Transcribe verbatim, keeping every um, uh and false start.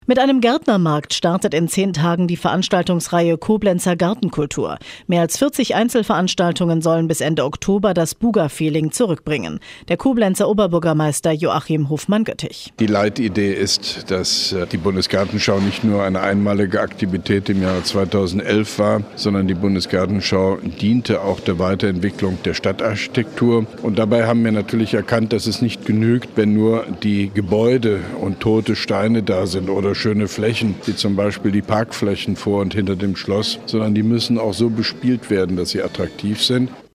Mit einem Gärtnermarkt startet in zehn Tagen die Veranstaltungsreihe Koblenzer Gartenkultur. Mehr als vierzig Einzelveranstaltungen sollen bis Ende Oktober das Buga-Feeling zurückbringen. Der Koblenzer Oberbürgermeister Joachim Hofmann-Göttich. Die Leitidee ist, dass die Bundesgartenschau nicht nur eine einmalige Aktivität im Jahre zweitausendelf war, sondern die Bundesgartenschau diente auch der Weiterentwicklung der Stadtarchitektur. Und dabei haben wir natürlich erkannt, dass es nicht genügt, wenn nur die Gebäude und tote Steine da sind oder schöne Flächen, wie zum Beispiel die Parkflächen vor und hinter dem Schloss, sondern die müssen auch so bespielt werden, dass sie attraktiv sind.